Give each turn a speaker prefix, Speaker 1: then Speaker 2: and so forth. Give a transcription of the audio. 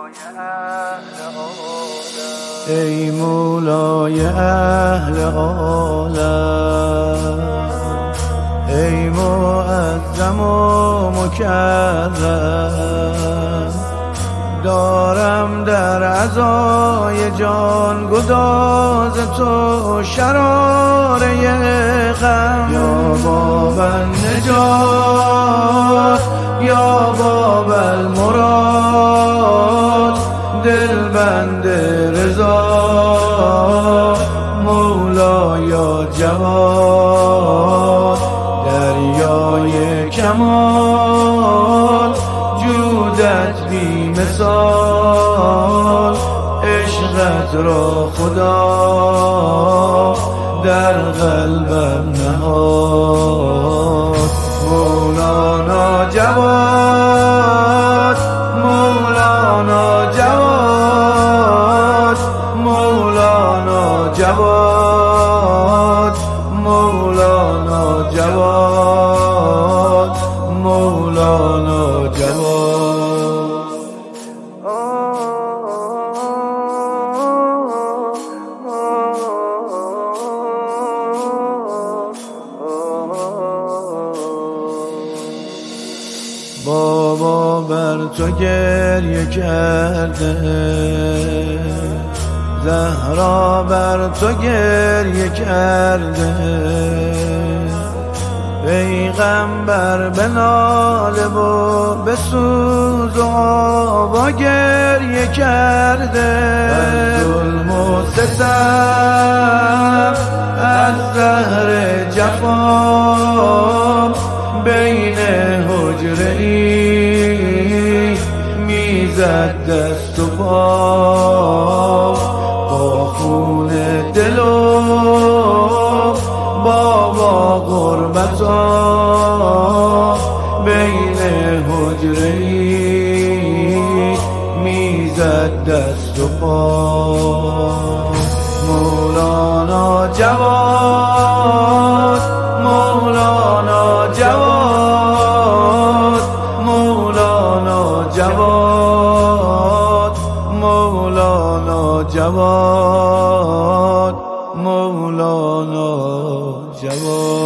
Speaker 1: ای مولای اهل عالم، ای معظم و مکرم، دارم در عزای جان گداز تو شراره غم. یا باب النجات، یا باب المراد، دلبند رضا، مولایا جواد، دریای کمال، جودت بی مثال، عشقت را خدا در قلبم نهاد. مولانا جواد، مولانا جواد، مولانا جواد، مولانا جواد، مولانا جواد. بابا بر تو گریه کرده، زهرا بر تو گریه کرده، پیغمبر به ناله و به سوز و آوا گریه کرده. از ظلم و ستم، از زهر جفا، بین حجره ای میزد دست و پا، با خون دل و بابا غربتا، بین حجره ای میزد دست و پا. مولانا جواد، مولانا جواد، مولانا جواد، مولانا جواد، مولانا جواد.